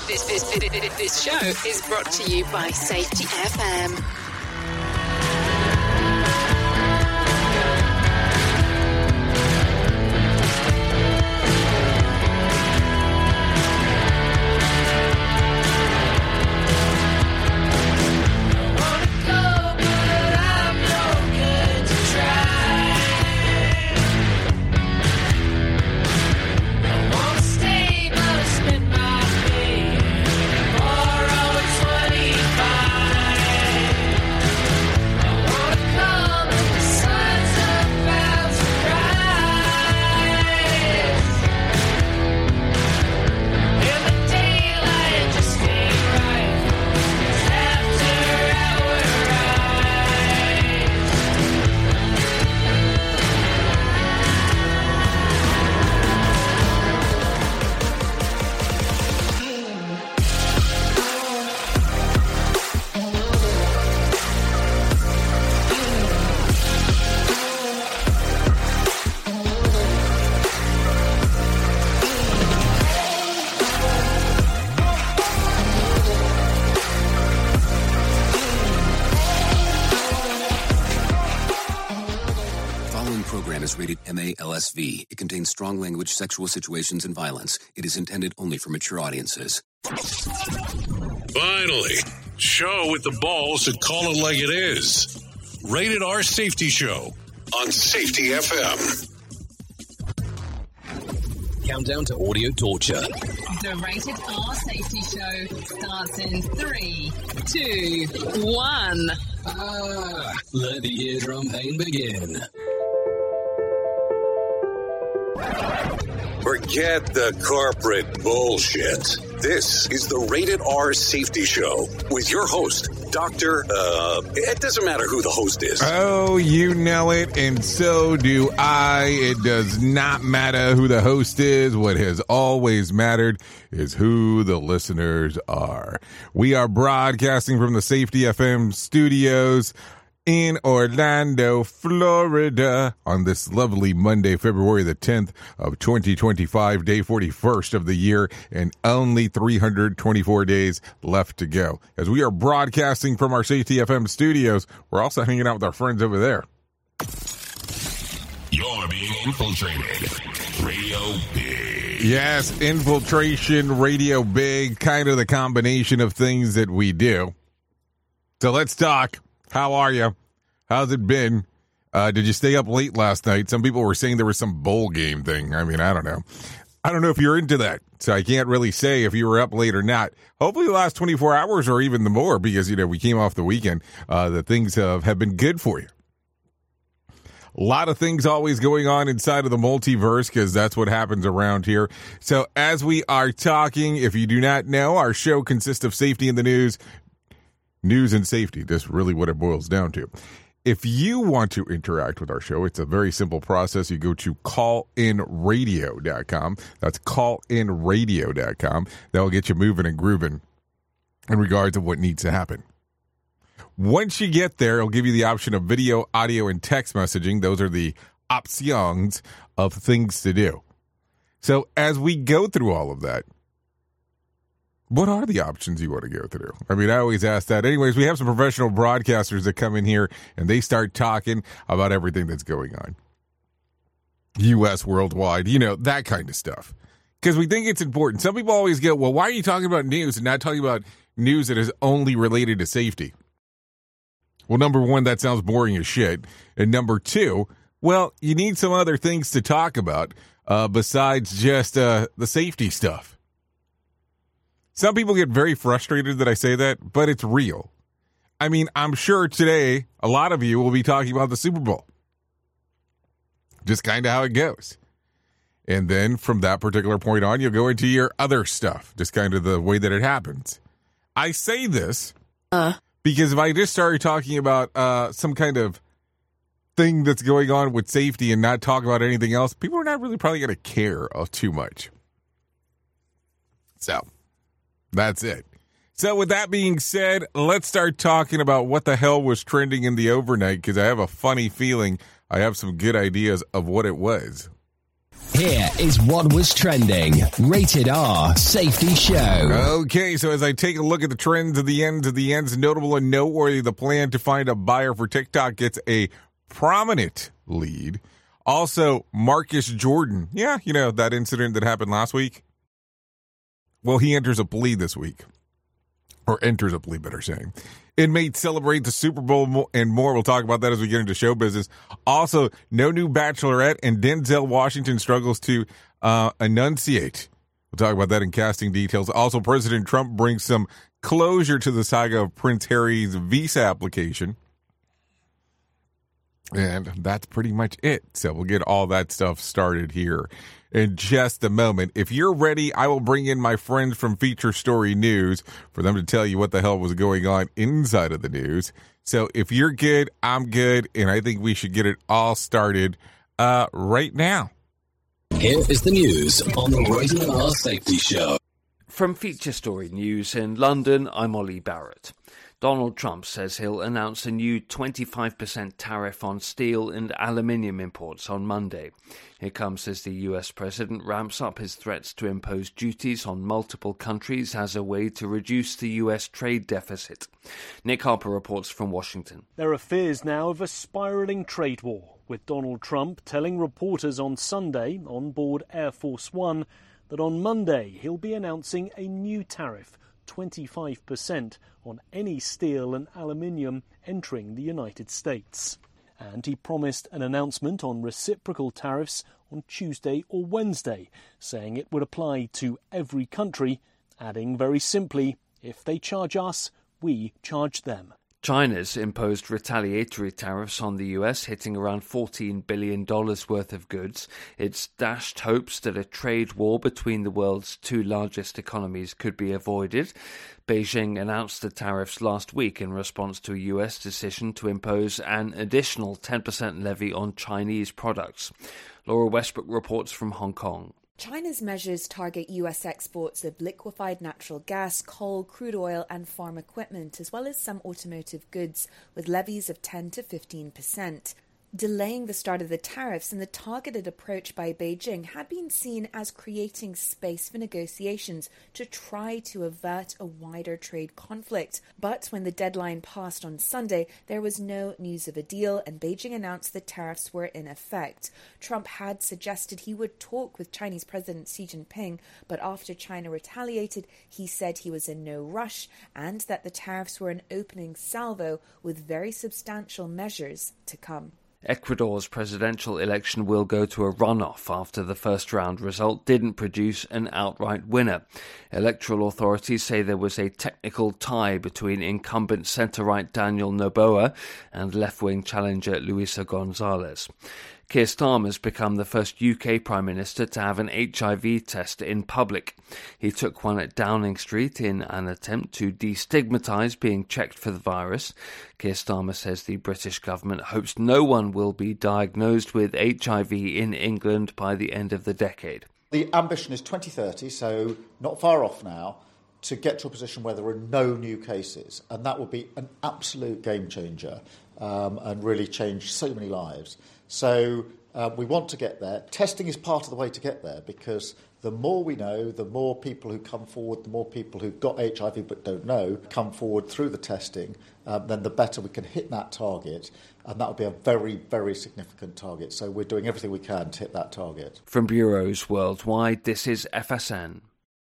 This show is brought to you by Safety FM. MALSV. It contains strong language, sexual situations, and violence. It is intended only for mature audiences. Finally, show with the balls to call it like it is. Rated R Safety Show on Safety FM. Countdown to audio torture. The Rated R Safety Show starts in 3, 2, 1. Let the eardrum pain begin. Forget the corporate bullshit. This is the Rated R Safety Show with your host, Dr. It doesn't matter who the host is. Oh, you know it, and so do I. It does not matter who the host is. What has always mattered is who the listeners are. We are broadcasting from the Safety FM studios in Orlando, Florida, on this lovely Monday, February the 10th of 2025, day 41st of the year, and only 324 days left to go. As we are broadcasting from our Safety FM studios, we're also hanging out with our friends over there. You're being infiltrated. Radio Big. Yes, infiltration, Radio Big, kind of the combination of things that we do. So let's talk. How are you? How's it been? Did you stay up late last night? Some people were saying there was some bowl game thing. I mean, I don't know. I don't know if you're into that, so I can't really say if you were up late or not. Hopefully the last 24 hours or even the more, because, you know, we came off the weekend. The things have been good for you. A lot of things always going on inside of the multiverse, because that's what happens around here. So as we are talking, if you do not know, our show consists of safety in the news and safety. That's really what it boils down to. If you want to interact with our show, it's a very simple process. You go to callinradio.com. That's callinradio.com. That will get you moving and grooving in regards to what needs to happen. Once you get there, it'll give you the option of video, audio, and text messaging. Those are the options of things to do. So as we go through all of that, what are the options you want to go through? I mean, I always ask that. Anyways, we have some professional broadcasters that come in here and they start talking about everything that's going on. U.S., worldwide, you know, that kind of stuff. Because we think it's important. Some people always go, well, why are you talking about news and not talking about news that is only related to safety? Well, number one, that sounds boring as shit. And number two, well, you need some other things to talk about besides just the safety stuff. Some people get very frustrated that I say that, but it's real. I mean, I'm sure today a lot of you will be talking about the Super Bowl. Just kind of how it goes. And then from that particular point on, you'll go into your other stuff, just kind of the way that it happens. I say this because if I just started talking about some kind of thing that's going on with safety and not talk about anything else, people are not really probably going to care too much. So that's it. So with that being said, let's start talking about what the hell was trending in the overnight, because I have a funny feeling I have some good ideas of what it was. Here is what was trending. Rated R Safety Show. Okay, so as I take a look at the trends of the ends, notable and noteworthy, the plan to find a buyer for TikTok gets a prominent lead. Also, Marcus Jordan. Yeah, you know, that incident that happened last week. Well, he enters a plea this week. Or enters a plea, better saying. Inmates celebrate the Super Bowl and more. We'll talk about that as we get into show business. Also, no new Bachelorette, and Denzel Washington struggles to enunciate. We'll talk about that in casting details. Also, President Trump brings some closure to the saga of Prince Harry's visa application. And that's pretty much it. So we'll get all that stuff started here in just a moment. If you're ready, I will bring in my friends from Feature Story News for them to tell you what the hell was going on inside of the news. So if you're good, I'm good, and I think we should get it all started right now. Here is the news on the Rated R Safety Show. From Feature Story News in London, I'm Ollie Barrett. Donald Trump says he'll announce a new 25% tariff on steel and aluminium imports on Monday. It comes as the US president ramps up his threats to impose duties on multiple countries as a way to reduce the US trade deficit. Nick Harper reports from Washington. There are fears now of a spiralling trade war, with Donald Trump telling reporters on Sunday on board Air Force One that on Monday he'll be announcing a new tariff, 25% on any steel and aluminium entering the United States. And he promised an announcement on reciprocal tariffs on Tuesday or Wednesday, saying it would apply to every country, adding very simply, if they charge us, we charge them. China's imposed retaliatory tariffs on the US, hitting around $14 billion worth of goods. It's dashed hopes that a trade war between the world's two largest economies could be avoided. Beijing announced the tariffs last week in response to a US decision to impose an additional 10% levy on Chinese products. Laura Westbrook reports from Hong Kong. China's measures target US exports of liquefied natural gas, coal, crude oil and farm equipment, as well as some automotive goods, with levies of 10 to 15%. Delaying the start of the tariffs and the targeted approach by Beijing had been seen as creating space for negotiations to try to avert a wider trade conflict. But when the deadline passed on Sunday, there was no news of a deal, and Beijing announced the tariffs were in effect. Trump had suggested he would talk with Chinese President Xi Jinping, but after China retaliated, he said he was in no rush and that the tariffs were an opening salvo with very substantial measures to come. Ecuador's presidential election will go to a runoff after the first round result didn't produce an outright winner. Electoral authorities say there was a technical tie between incumbent centre-right Daniel Noboa and left-wing challenger Luisa González. Keir Starmer's become the first UK Prime Minister to have an HIV test in public. He took one at Downing Street in an attempt to destigmatise being checked for the virus. Keir Starmer says the British government hopes no one will be diagnosed with HIV in England by the end of the decade. The ambition is 2030, so not far off now, to get to a position where there are no new cases. And that would be an absolute game changer and really change so many lives. So we want to get there. Testing is part of the way to get there, because the more we know, the more people who come forward, the more people who've got HIV but don't know come forward through the testing, then the better we can hit that target. And that would be a very, very significant target. So we're doing everything we can to hit that target. From bureaus worldwide, this is FSN.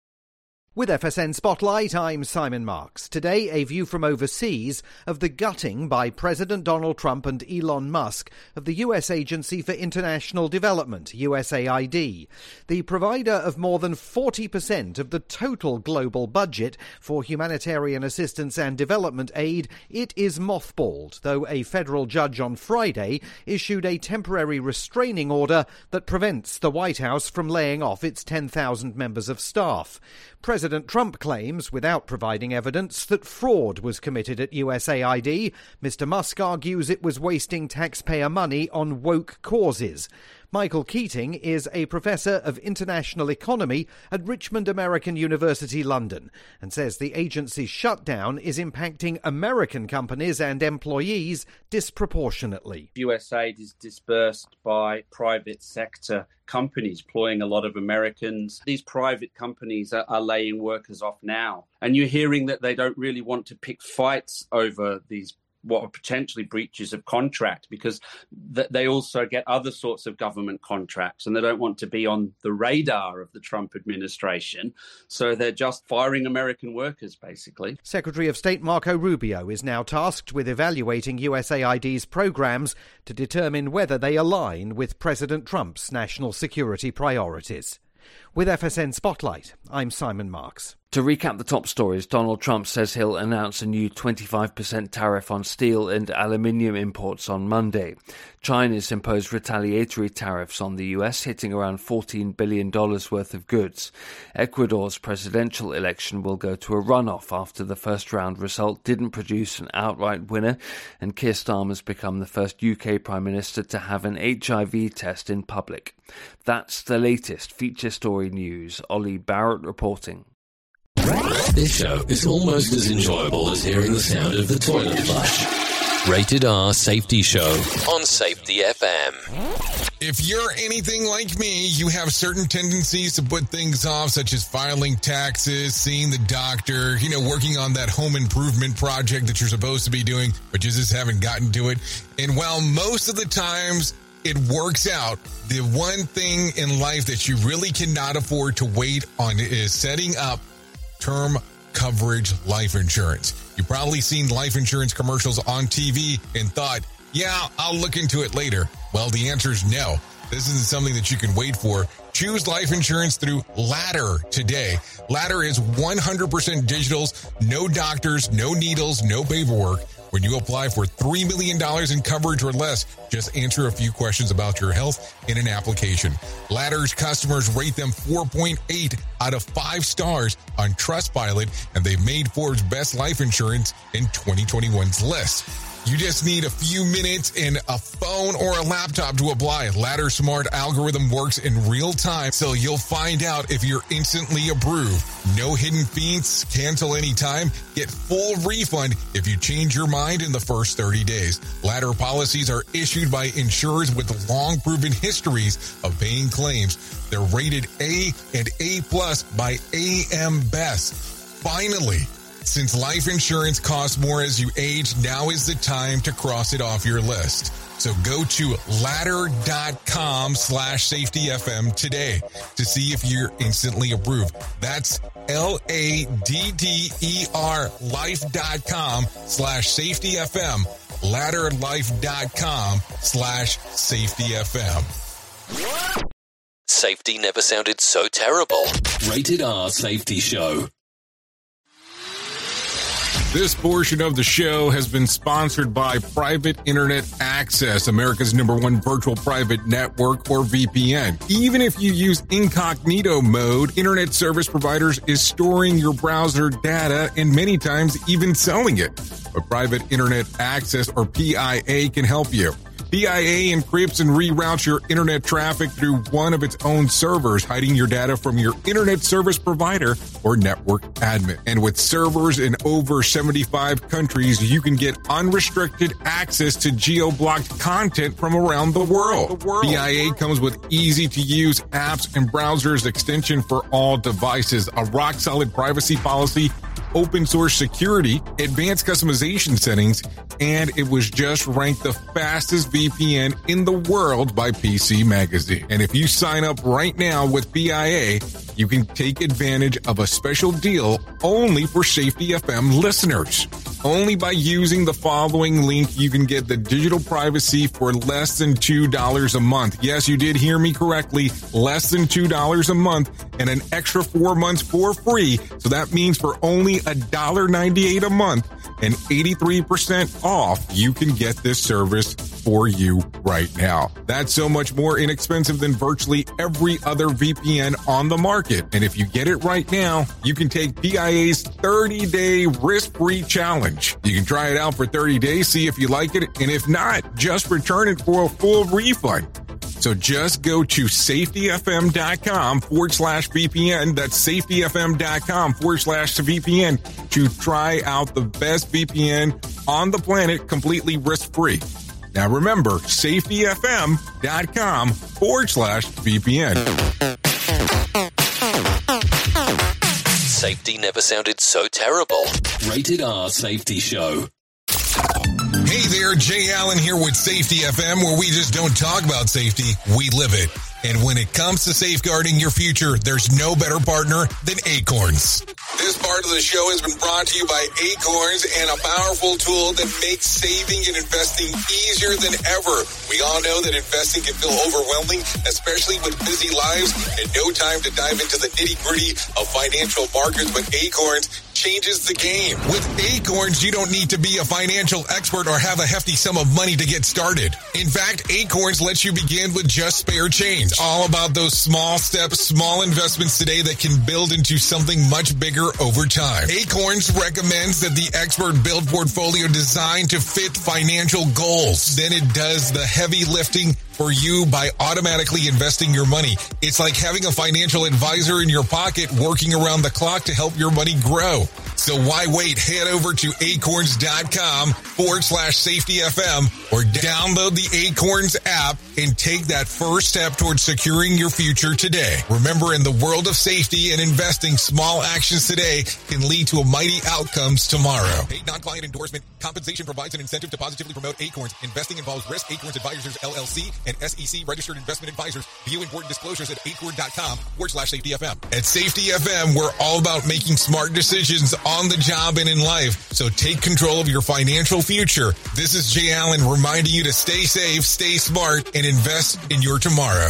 With FSN Spotlight, I'm Simon Marks. Today, a view from overseas of the gutting by President Donald Trump and Elon Musk of the U.S. Agency for International Development, USAID. The provider of more than 40% of the total global budget for humanitarian assistance and development aid, it is mothballed, though a federal judge on Friday issued a temporary restraining order that prevents the White House from laying off its 10,000 members of staff. President Trump claims, without providing evidence, that fraud was committed at USAID. Mr. Musk argues it was wasting taxpayer money on woke causes. Michael Keating is a professor of international economy at Richmond American University, London, and says the agency's shutdown is impacting American companies and employees disproportionately. US aid is dispersed by private sector companies employing a lot of Americans. These private companies are laying workers off now. And you're hearing that they don't really want to pick fights over these what are potentially breaches of contract, because they also get other sorts of government contracts and they don't want to be on the radar of the Trump administration. So they're just firing American workers, basically. Secretary of State Marco Rubio is now tasked with evaluating USAID's programs to determine whether they align with President Trump's national security priorities. With FSN Spotlight, I'm Simon Marks. To recap the top stories, Donald Trump says he'll announce a new 25% tariff on steel and aluminium imports on Monday. China's imposed retaliatory tariffs on the US, hitting around $14 billion worth of goods. Ecuador's presidential election will go to a runoff after the first round result didn't produce an outright winner, and Keir Starmer's become the first UK Prime Minister to have an HIV test in public. That's the latest feature story news. Ollie Barrett reporting. This show is almost as enjoyable as hearing the sound of the toilet flush. Rated R Safety Show on Safety FM. If you're anything like me, you have certain tendencies to put things off, such as filing taxes, seeing the doctor, working on that home improvement project that you're supposed to be doing, but you just haven't gotten to it. And while most of the times it works out, the one thing in life that you really cannot afford to wait on is setting up term coverage life insurance. You've probably seen life insurance commercials on TV and thought, yeah, I'll look into it later. Well, the answer is no. This isn't something that you can wait for. Choose life insurance through Ladder today. Ladder is 100% digitals, no doctors, no needles, no paperwork. When you apply for $3 million in coverage or less, just answer a few questions about your health in an application. Ladder's customers rate them 4.8 out of 5 stars on Trustpilot, and they've made Forbes' Best Life Insurance in 2021's list. You just need a few minutes and a phone or a laptop to apply. Ladder's smart algorithm works in real time, so you'll find out if you're instantly approved. No hidden fees, cancel anytime, get full refund if you change your mind in the first 30 days. Ladder policies are issued by insurers with long proven histories of paying claims. They're rated A and A+ by AM Best. Finally, since life insurance costs more as you age, now is the time to cross it off your list. So go to ladder.com/safetyfm today to see if you're instantly approved. That's LADDER life.com/safetyfm. Ladderlife.com/safetyfm. Safety never sounded so terrible. Rated R Safety Show. This portion of the show has been sponsored by Private Internet Access, America's #1 virtual private network, or VPN. Even if you use incognito mode, internet service providers is storing your browser data and many times even selling it. But Private Internet Access, or PIA, can help you. PIA encrypts and reroutes your internet traffic through one of its own servers, hiding your data from your internet service provider or network admin. And with servers in over 75 countries, you can get unrestricted access to geo-blocked content from around the world. PIA comes with easy-to-use apps and browsers extension for all devices, a rock-solid privacy policy, open source security, advanced customization settings, and it was just ranked the fastest VPN in the world by PC Magazine. And if you sign up right now with PIA, you can take advantage of a special deal only for Safety FM listeners. Only by using the following link, you can get the digital privacy for less than $2 a month. Yes, you did hear me correctly. Less than $2 a month and an extra 4 months for free. So that means for only $1.98 a month and 83% off, you can get this service for you right now. That's so much more inexpensive than virtually every other VPN on the market. And if you get it right now, you can take PIA's 30-day risk-free challenge. You can try it out for 30 days, see if you like it, and if not, just return it for a full refund. So just go to safetyfm.com/VPN. That's safetyfm.com/VPN to try out the best VPN on the planet completely risk-free. Now remember, safetyfm.com/VPN. Safety never sounded so terrible. Rated R Safety Show. Hey there, Jay Allen here with Safety FM, where we just don't talk about safety, we live it. And when it comes to safeguarding your future, there's no better partner than Acorns. This part of the show has been brought to you by Acorns and a powerful tool that makes saving and investing easier than ever. We all know that investing can feel overwhelming, especially with busy lives and no time to dive into the nitty-gritty of financial markets, but Acorns changes the game. With Acorns, you don't need to be a financial expert or have a hefty sum of money to get started. In fact, Acorns lets you begin with just spare change. All about those small steps, small investments today that can build into something much bigger over time. Acorns recommends that the expert build portfolio designed to fit financial goals. Then it does the heavy lifting for you by automatically investing your money. It's like having a financial advisor in your pocket working around the clock to help your money grow. So why wait? Head over to acorns.com/safetyfm or download the Acorns app and take that first step towards securing your future today. Remember, in the world of safety and investing, small actions today can lead to mighty outcomes tomorrow. Paid non-client endorsement. Compensation provides an incentive to positively promote Acorns. Investing involves risk. Acorns Advisors, LLC, and SEC registered investment advisors. View important disclosures at acorn.com/safetyfm. At Safety FM, we're all about making smart decisions on the job and in life. So take control of your financial future. This is Jay Allen reminding you to stay safe, stay smart, and invest in your tomorrow.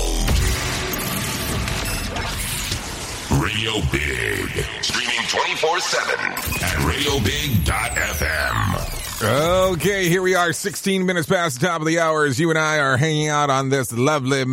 Radio Big. Streaming 24/7 at radiobig.fm. Okay, here we are, 16 minutes past the top of the hour as you and I are hanging out on this lovely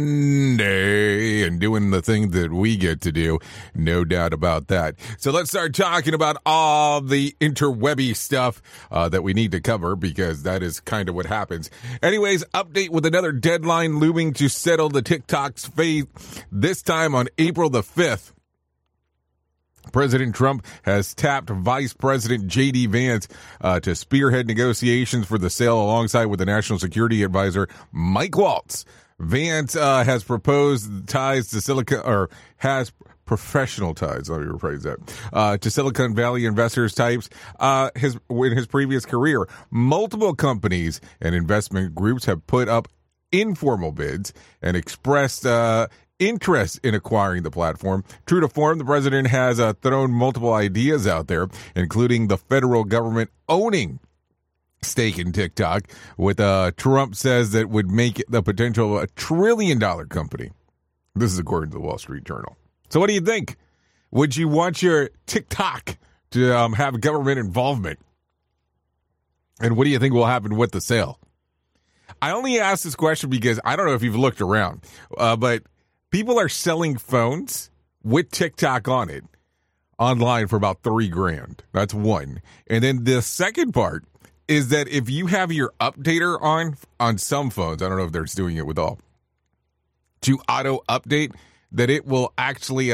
Monday and doing the thing that we get to do. No doubt about that. So let's start talking about all the interwebby stuff that we need to cover, because that is kind of what happens. Anyways, update with another deadline looming to settle the TikTok's fate, this time on April the 5th. President Trump has tapped Vice President J.D. Vance to spearhead negotiations for the sale alongside with the National Security Advisor Mike Waltz. Vance has proposed ties to has professional ties, let me rephrase that, to Silicon Valley investors types in his previous career. Multiple companies and investment groups have put up informal bids and expressed interest in acquiring the platform. True to form, the president has thrown multiple ideas out there, including the federal government owning stake in TikTok, with Trump says that would make it the potential of $1 trillion company. This is according to the Wall Street Journal. So what do you think? Would you want your TikTok to have government involvement? And what do you think will happen with the sale? I only ask this question because I don't know if you've looked around, but people are selling phones with TikTok on it online for about $3,000. That's one. And then the second part is that if you have your updater on some phones, I don't know if they're doing it with all, to auto update, that it will actually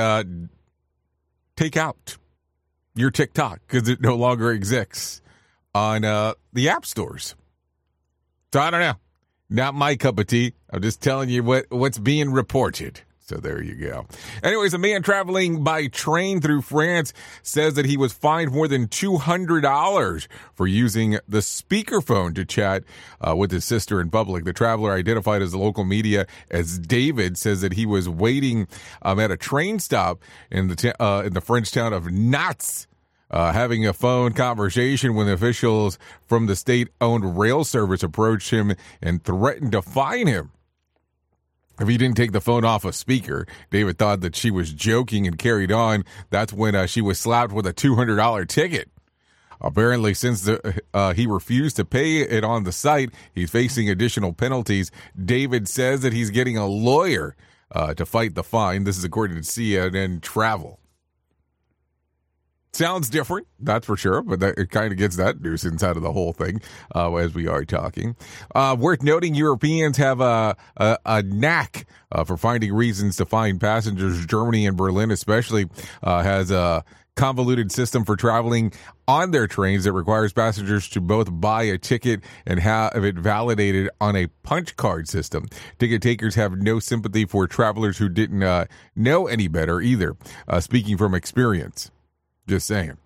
take out your TikTok because it no longer exists on the app stores. So I don't know. Not my cup of tea. I'm just telling you what's being reported. So there you go. Anyways, a man traveling by train through France says that he was fined more than $200 for using the speakerphone to chat with his sister in public. The traveler, identified as the local media as David, says that he was waiting at a train stop in the French town of Nantes, having a phone conversation when officials from the state-owned rail service approached him and threatened to fine him if he didn't take the phone off a speaker. David thought that she was joking and carried on. That's when she was slapped with a $200 ticket. Apparently, since he refused to pay it on the site, he's facing additional penalties. David says that he's getting a lawyer to fight the fine. This is according to CNN Travel. Sounds different, that's for sure, but it kind of gets that nuisance out of the whole thing as we are talking. Worth noting, Europeans have a knack for finding reasons to find passengers. Germany and Berlin especially has a convoluted system for traveling on their trains that requires passengers to both buy a ticket and have it validated on a punch card system. Ticket takers have no sympathy for travelers who didn't know any better either, speaking from experience. Just saying.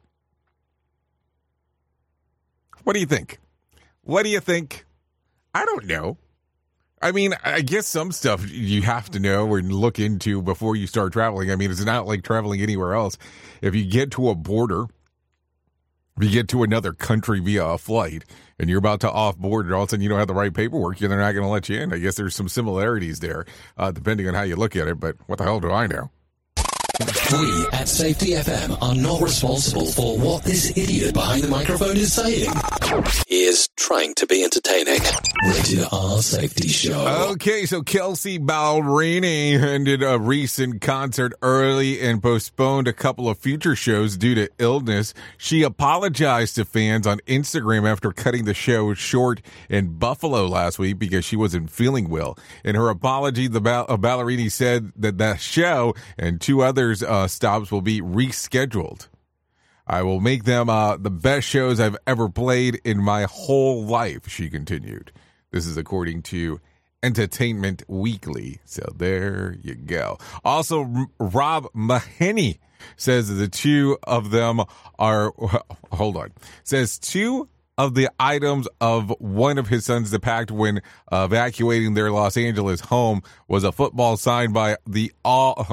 What do you think? What do you think? I don't know. I mean, I guess some stuff you have to know and look into before you start traveling. I mean, it's not like traveling anywhere else. If you get to a border, if you get to another country via a flight, and you're about to off-board, and all of a sudden you don't have the right paperwork, they're not going to let you in. I guess there's some similarities there, depending on how you look at it, but what the hell do I know? We at Safety FM are not responsible for what this idiot behind the microphone is saying. He is trying to be entertaining. Rated R Safety Show. Okay, so Kelsey Ballerini ended a recent concert early and postponed a couple of future shows due to illness. She apologized to fans on Instagram after cutting the show short in Buffalo last week because she wasn't feeling well. In her apology, the Ballerini said that the show and two others stops will be rescheduled. I will make them the best shows I've ever played in my whole life, she continued. This is according to Entertainment Weekly. So there you go. Also, Rob Mahoney says the two of them are, says two of the items of one of his sons that packed when evacuating their Los Angeles home was a football signed by all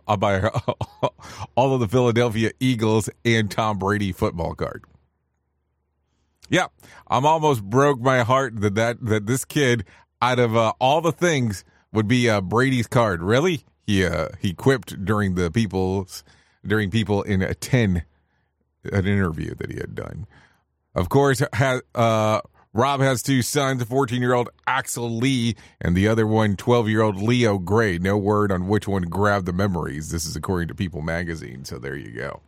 of the Philadelphia Eagles and Tom Brady football card. Yeah, I'm almost broke my heart that this kid, out of all the things, would be Brady's card. Really? He quipped during People in an interview that he had done. Of course, Rob has two sons, a 14-year-old Axel Lee and the other one, 12-year-old Leo Gray. No word on which one grabbed the memories. This is according to People magazine, so there you go.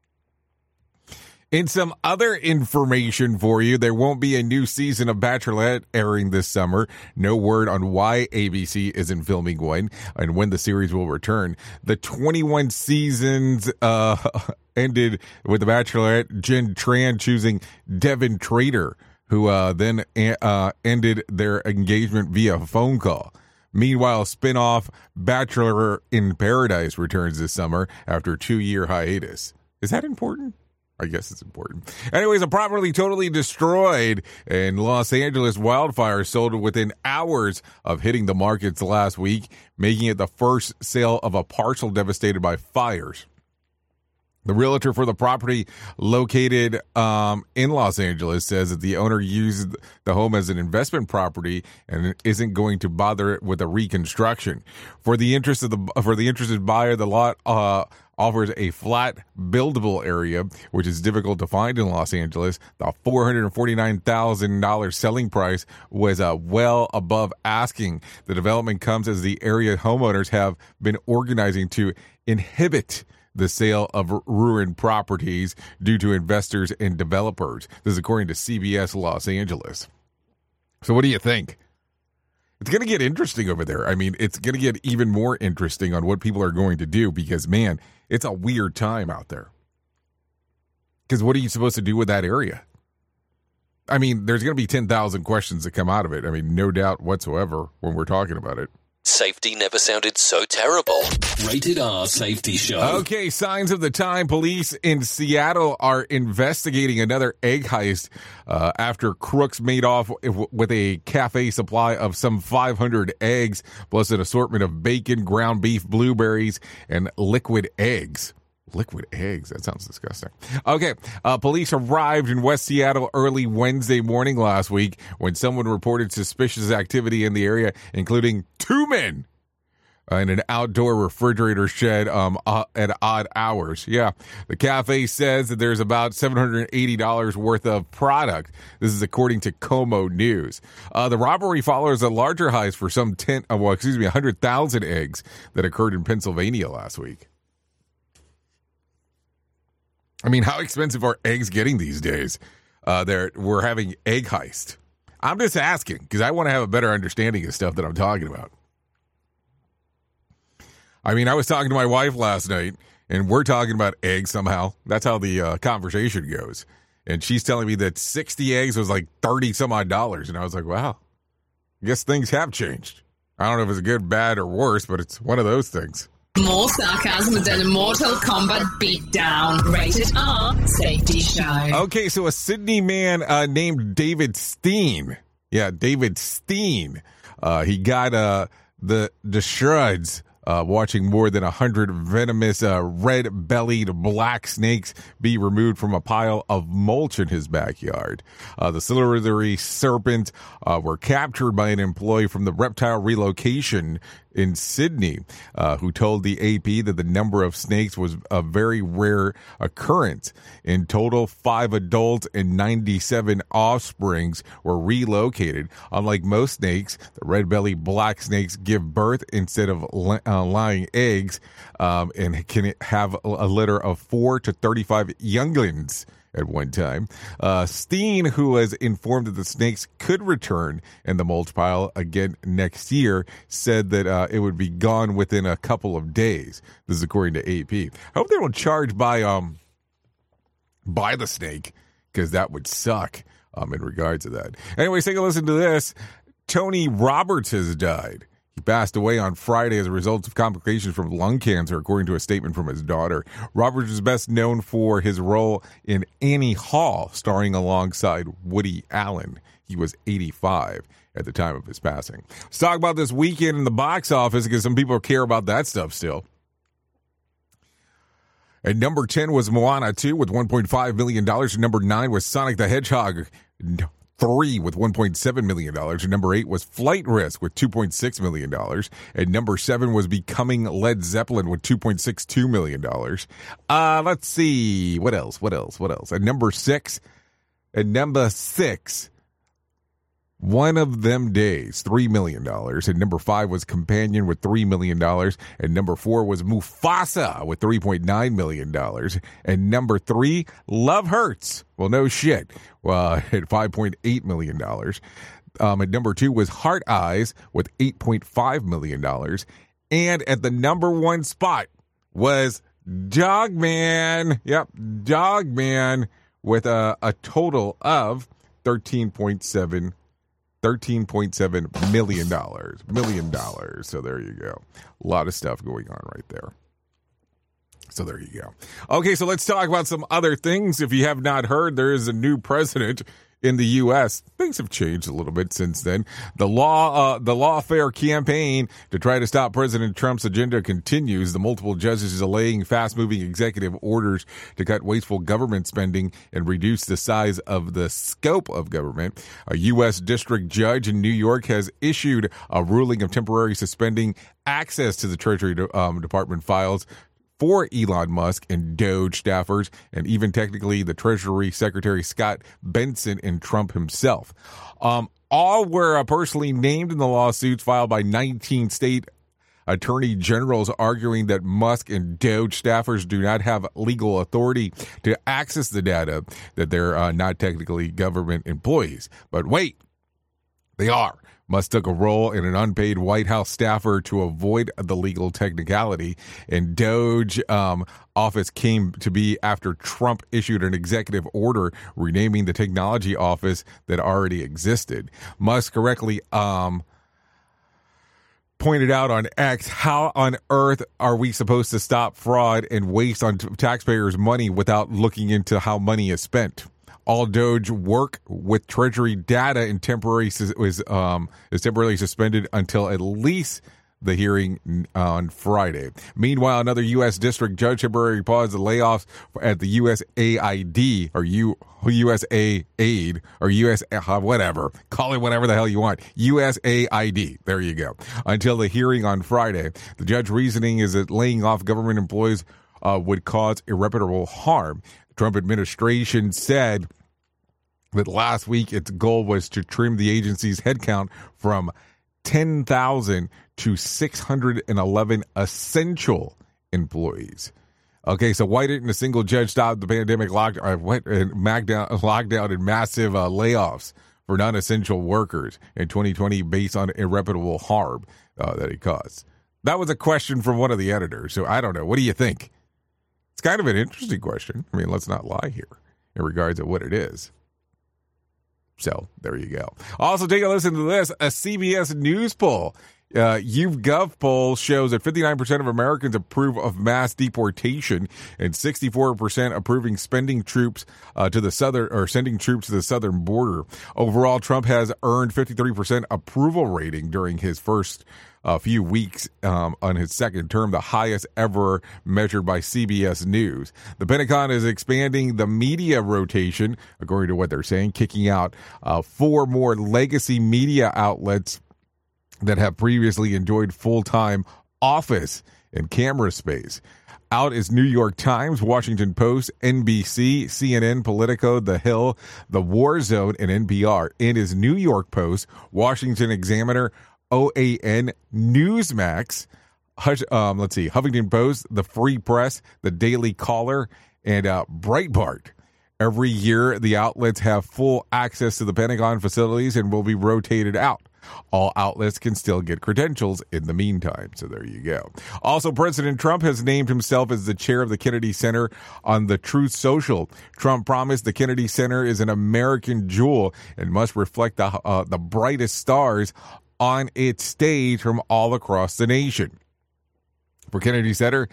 In some other information for you, there won't be a new season of Bachelorette airing this summer. No word on why ABC isn't filming one and when the series will return. The 21 seasons ended with the Bachelorette Jen Tran choosing Devin Trader, who then ended their engagement via phone call. Meanwhile, spin-off Bachelor in Paradise returns this summer after a 2-year hiatus. Is that important? I guess it's important. Anyways, a property totally destroyed in Los Angeles. Wildfire sold within hours of hitting the markets last week, making it the first sale of a parcel devastated by fires. The realtor for the property located in Los Angeles says that the owner used the home as an investment property and isn't going to bother with a reconstruction. For the interested buyer, the lot offers a flat, buildable area, which is difficult to find in Los Angeles. The $449,000 selling price was well above asking. The development comes as the area homeowners have been organizing to inhibit the sale of ruined properties due to investors and developers. This is according to CBS Los Angeles. So what do you think? It's going to get interesting over there. I mean, it's going to get even more interesting on what people are going to do because, man, it's a weird time out there. Because what are you supposed to do with that area? I mean, there's going to be 10,000 questions that come out of it. I mean, no doubt whatsoever when we're talking about it. Safety never sounded so terrible. Rated R Safety Show. Okay, signs of the time. Police in Seattle are investigating another egg heist after crooks made off with a cafe supply of some 500 eggs, plus an assortment of bacon, ground beef, blueberries, and liquid eggs. Liquid eggs. That sounds disgusting. Okay. Police arrived in West Seattle early Wednesday morning last week when someone reported suspicious activity in the area, including 2 men in an outdoor refrigerator shed at odd hours. Yeah. The cafe says that there's about $780 worth of product. This is according to Como News. The robbery follows a larger heist for some 100,000 eggs that occurred in Pennsylvania last week. I mean, how expensive are eggs getting these days? We're having egg heist. I'm just asking because I want to have a better understanding of stuff that I'm talking about. I mean, I was talking to my wife last night, and we're talking about eggs somehow. That's how the conversation goes. And she's telling me that 60 eggs was like $30-some-odd. And I was like, wow, I guess things have changed. I don't know if it's good, bad, or worse, but it's one of those things. More sarcasm than a Mortal Kombat beatdown. Rated R Safety Show. Okay, so a Sydney man named David Steen. Yeah, David Steen. He got the shreds. Watching more than 100 venomous red-bellied black snakes be removed from a pile of mulch in his backyard. The silvery serpents were captured by an employee from the reptile relocation in Sydney, who told the AP that the number of snakes was a very rare occurrence. In total, 5 adults and 97 offsprings were relocated. Unlike most snakes, the red-bellied black snakes give birth instead of laying eggs, and can have a litter of 4 to 35 younglings at one time. Steen, who was informed that the snakes could return in the mulch pile again next year, said that it would be gone within a couple of days. This is according to AP. I hope they don't charge by the snake, because that would suck in regards to that. Anyways, take a listen to this. Tony Roberts has died. He passed away on Friday as a result of complications from lung cancer, according to a statement from his daughter. Roberts is best known for his role in Annie Hall, starring alongside Woody Allen. He was 85 at the time of his passing. Let's talk about this weekend in the box office, because some people care about that stuff still. At number 10 was Moana 2 with $1.5 million. At number 9 was Sonic the Hedgehog 3 with $1.7 million. And number 8 was Flight Risk with $2.6 million. And number 7 was Becoming Led Zeppelin with $2.62 million. Let's see. What else? At number 6, One of Them Days, $3 million. And number 5 was Companion with $3 million. And number 4 was Mufasa with $3.9 million. And number 3, Love Hurts. Well, no shit. Well, at $5.8 million. At number 2 was Heart Eyes with $8.5 million. And at the number 1 spot was Dogman. Yep, Dogman with a total of $13.7 million. So there you go. A lot of stuff going on right there. So there you go. Okay, so let's talk about some other things. If you have not heard, there is a new president in the U.S. Things have changed a little bit since then. The lawfare campaign to try to stop President Trump's agenda continues. The multiple judges delaying fast-moving executive orders to cut wasteful government spending and reduce the size of the scope of government. A U.S. district judge in New York has issued a ruling of temporary suspending access to the Treasury Department files for Elon Musk and Doge staffers, and even technically the Treasury Secretary Scott Bessent and Trump himself. All were personally named in the lawsuits filed by 19 state attorney generals, arguing that Musk and Doge staffers do not have legal authority to access the data, that they're not technically government employees. But wait, they are. Musk took a role in an unpaid White House staffer to avoid the legal technicality, and Doge office came to be after Trump issued an executive order renaming the technology office that already existed. Musk correctly pointed out on X, how on earth are we supposed to stop fraud and waste on taxpayers' money without looking into how money is spent? All Doge work with Treasury data and is temporarily suspended until at least the hearing on Friday. Meanwhile, another U.S. district judge temporarily paused the layoffs at the USAID or USAID or US whatever. Call it whatever the hell you want. USAID. There you go. Until the hearing on Friday. The judge's reasoning is that laying off government employees would cause irreparable harm. The Trump administration said that last week its goal was to trim the agency's headcount from 10,000 to 611 essential employees. Okay, so why didn't a single judge stop the pandemic lockdown and massive layoffs for non-essential workers in 2020 based on irreparable harm that it caused? That was a question from one of the editors. So I don't know. What do you think? It's kind of an interesting question. I mean, let's not lie here in regards to what it is. So there you go. Also, take a listen to this. A CBS News poll. YouGov poll shows that 59% of Americans approve of mass deportation and 64% approving sending troops to the southern border. Overall, Trump has earned 53% approval rating during his first few weeks on his second term, the highest ever measured by CBS News. The Pentagon is expanding the media rotation, according to what they're saying, kicking out 4 more legacy media outlets that have previously enjoyed full-time office and camera space. Out is New York Times, Washington Post, NBC, CNN, Politico, The Hill, The War Zone, and NPR. In is New York Post, Washington Examiner, OAN, Newsmax, Huffington Post, The Free Press, The Daily Caller, and Breitbart. Every year, the outlets have full access to the Pentagon facilities and will be rotated out. All outlets can still get credentials in the meantime. So there you go. Also, President Trump has named himself as the chair of the Kennedy Center on the Truth Social. Trump promised the Kennedy Center is an American jewel and must reflect the brightest stars on its stage from all across the nation. For Kennedy Center,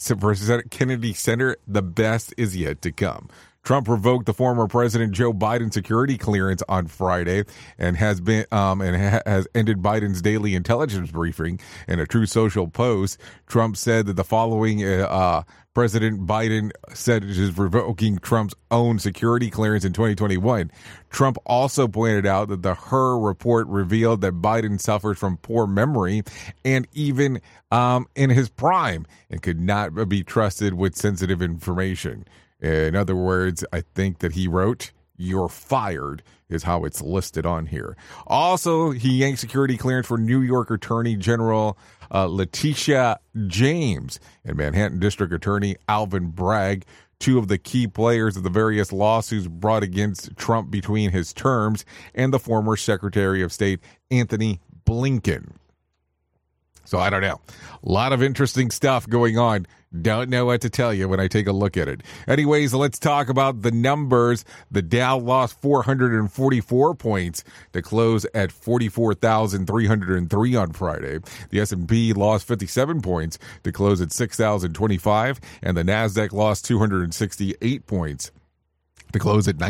the best is yet to come. Trump revoked the former President Joe Biden's security clearance on Friday and has ended Biden's daily intelligence briefing. In a Truth Social post, Trump said that the following President Biden said it is revoking Trump's own security clearance in 2021. Trump also pointed out that the Hur report revealed that Biden suffers from poor memory and even in his prime and could not be trusted with sensitive information. In other words, I think that he wrote, "You're fired," is how it's listed on here. Also, he yanked security clearance for New York Attorney General Letitia James and Manhattan District Attorney Alvin Bragg, 2 of the key players of the various lawsuits brought against Trump between his terms, and the former Secretary of State Antony Blinken. So I don't know. A lot of interesting stuff going on. Don't know what to tell you when I take a look at it. Anyways, let's talk about the numbers. The Dow lost 444 points to close at 44,303 on Friday. The S&P lost 57 points to close at 6,025. And the NASDAQ lost 268 points to close at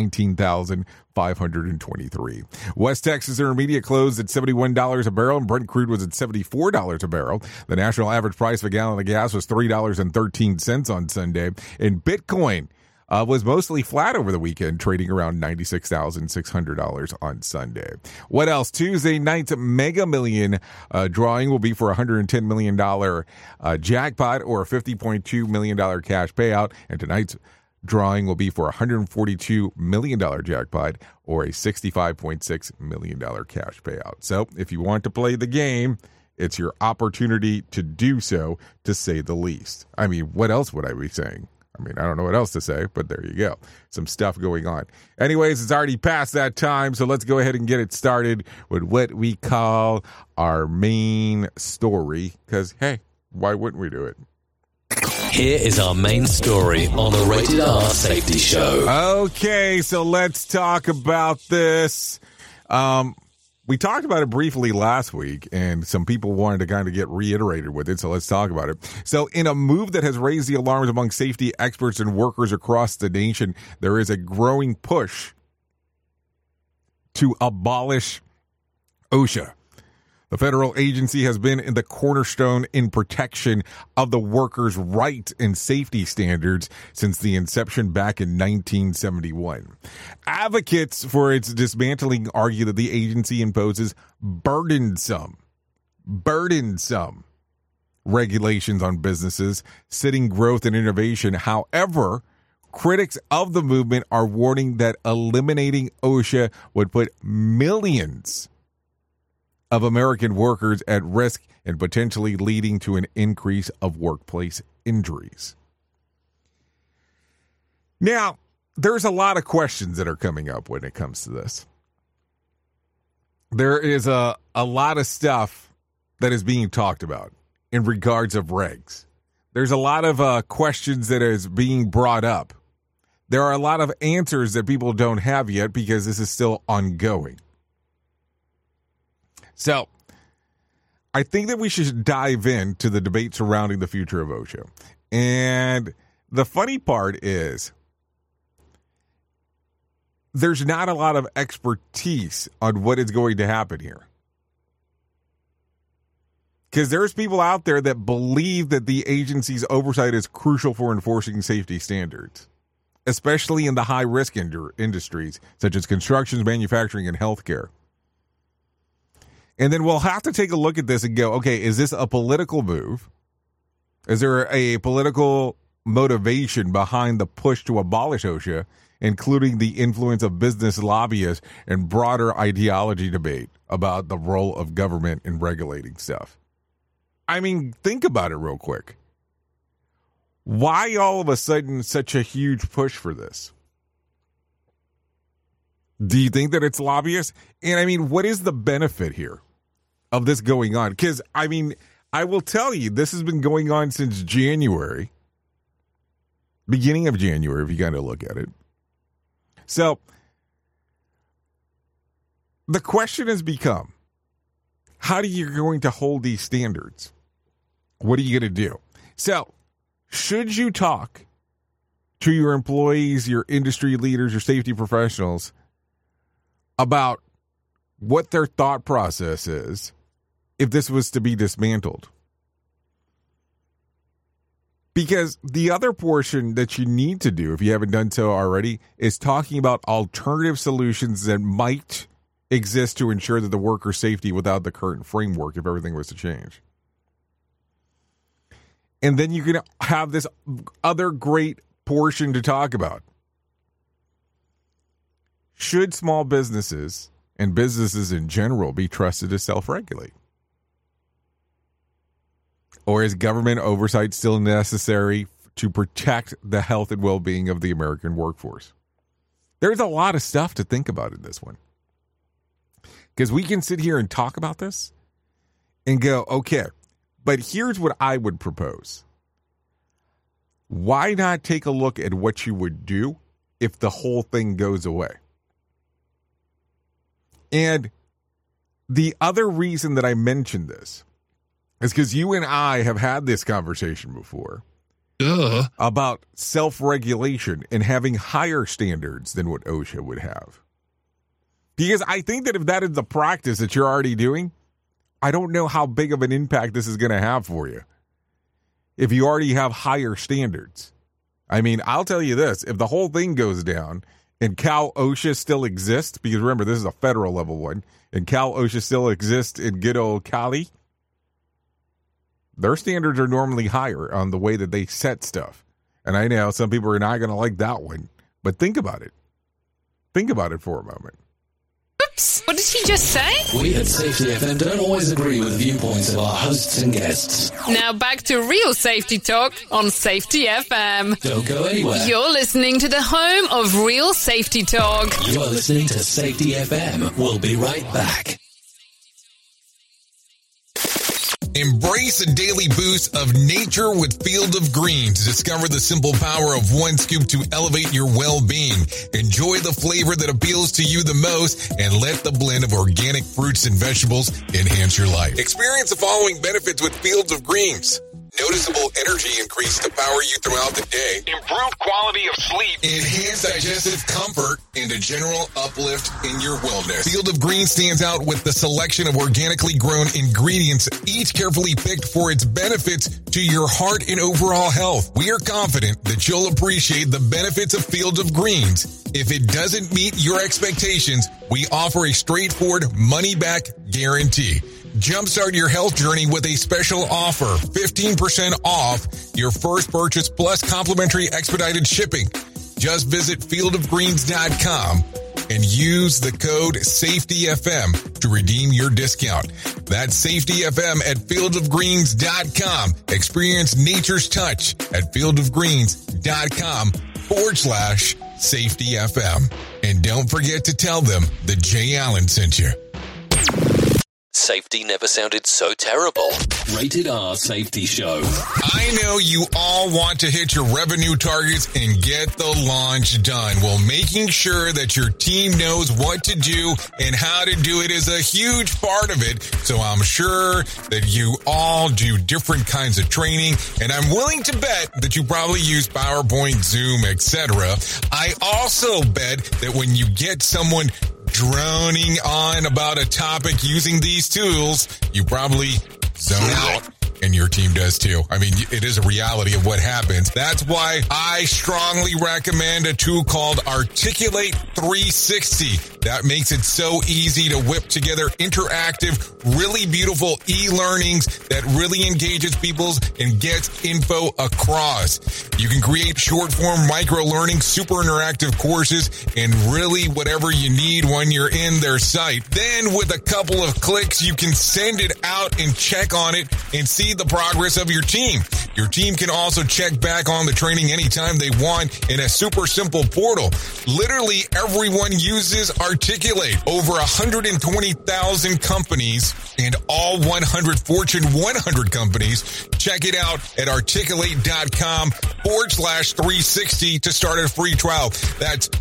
19,523. West Texas Intermediate closed at $71 a barrel, and Brent crude was at $74 a barrel. The national average price of a gallon of gas was $3.13 on Sunday, and Bitcoin was mostly flat over the weekend, trading around $96,600 on Sunday. What else? Tuesday night's Mega Million drawing will be for a $110 million jackpot or a $50.2 million cash payout, and tonight's drawing will be for a $142 million jackpot or a $65.6 million cash payout. So if you want to play the game, it's your opportunity to do so, to say the least. I mean, what else would I be saying? I mean, I don't know what else to say, but there you go. Some stuff going on. Anyways, it's already past that time, so let's go ahead and get it started with what we call our main story, because, hey, why wouldn't we do it? Here is our main story on the Rated R Safety Show. Okay, so let's talk about this. We talked about it briefly last week, and some people wanted to kind of get reiterated with it, so let's talk about it. So in a move that has raised the alarms among safety experts and workers across the nation, there is a growing push to abolish OSHA. The federal agency has been in the cornerstone in protection of the workers' rights and safety standards since the inception back in 1971. Advocates for its dismantling argue that the agency imposes burdensome regulations on businesses, sitting growth and innovation. However, critics of the movement are warning that eliminating OSHA would put millions of American workers at risk and potentially leading to an increase of workplace injuries. Now, there's a lot of questions that are coming up when it comes to this. There is a lot of stuff that is being talked about in regards of regs. There's a lot of questions that is being brought up. There are a lot of answers that people don't have yet because this is still ongoing. So, I think that we should dive into the debate surrounding the future of OSHA. And the funny part is, there's not a lot of expertise on what is going to happen here. Because there's people out there that believe that the agency's oversight is crucial for enforcing safety standards, especially in the high-risk industries, such as construction, manufacturing, and healthcare. And then we'll have to take a look at this and go, okay, is this a political move? Is there a political motivation behind the push to abolish OSHA, including the influence of business lobbyists and broader ideology debate about the role of government in regulating stuff? I mean, think about it real quick. Why all of a sudden such a huge push for this? Do you think that it's lobbyists? And I mean, what is the benefit here of this going on? Because, I mean, I will tell you, this has been going on since January. Beginning of January, if you kind of look at it. So, the question has become, how are you going to hold these standards? What are you going to do? So, should you talk to your employees, your industry leaders, your safety professionals about what their thought process is if this was to be dismantled? Because the other portion that you need to do, if you haven't done so already, is talking about alternative solutions that might exist to ensure that the worker safety without the current framework if everything was to change. And then you're going to have this other great portion to talk about. Should small businesses and businesses in general be trusted to self-regulate? Or is government oversight still necessary to protect the health and well-being of the American workforce? There's a lot of stuff to think about in this one. Because we can sit here and talk about this and go, okay, but here's what I would propose. Why not take a look at what you would do if the whole thing goes away? And the other reason that I mentioned this is because you and I have had this conversation before about self-regulation and having higher standards than what OSHA would have. Because I think that if that is the practice that you're already doing, I don't know how big of an impact this is going to have for you. If you already have higher standards. I mean, I'll tell you this, if the whole thing goes down and Cal OSHA still exists, because remember, this is a federal level one, and Cal OSHA still exists in good old Cali, their standards are normally higher on the way that they set stuff. And I know some people are not going to like that one, but think about it. Think about it for a moment. Oops, what did he just say? We at Safety FM don't always agree with the viewpoints of our hosts and guests. Now back to real safety talk on Safety FM. Don't go anywhere. You're listening to the home of real safety talk. You're listening to Safety FM. We'll be right back. Embrace a daily boost of nature with Field of Greens. Discover the simple power of one scoop to elevate your well-being. Enjoy the flavor that appeals to you the most and let the blend of organic fruits and vegetables enhance your life. Experience the following benefits with Field of Greens. Noticeable energy increase to power you throughout the day. Improved quality of sleep. Enhanced digestive comfort and a general uplift in your wellness. Field of Greens stands out with the selection of organically grown ingredients, each carefully picked for its benefits to your heart and overall health. We are confident that you'll appreciate the benefits of Field of Greens. If it doesn't meet your expectations, we offer a straightforward money-back guarantee. Jumpstart your health journey with a special offer, 15% off your first purchase plus complimentary expedited shipping. Just visit fieldofgreens.com and use the code SAFETYFM to redeem your discount. That's SAFETYFM at fieldofgreens.com. Experience nature's touch at fieldofgreens.com safety FM. And don't forget to tell them that Jay Allen sent you. Safety never sounded so terrible. Rated R Safety Show. I know you all want to hit your revenue targets and get the launch done. Well, making sure that your team knows what to do and how to do it is a huge part of it. So I'm sure that you all do different kinds of training, and I'm willing to bet that you probably use PowerPoint, Zoom, etc. I also bet that when you get someone droning on about a topic using these tools, you probably zone out. And your team does too. I mean, it is a reality of what happens. That's why I strongly recommend a tool called Articulate 360. That makes it so easy to whip together interactive, really beautiful e-learnings that really engages people and gets info across. You can create short-form micro-learning, super interactive courses, and really whatever you need when you're in their site. Then with a couple of clicks, you can send it out and check on it and see the progress of your team. Your team can also check back on the training anytime they want in a super simple portal. Literally everyone uses Articulate. Over 120,000 companies and all 100 Fortune 100 companies. Check it out at articulate.com/360 to start a free trial. That's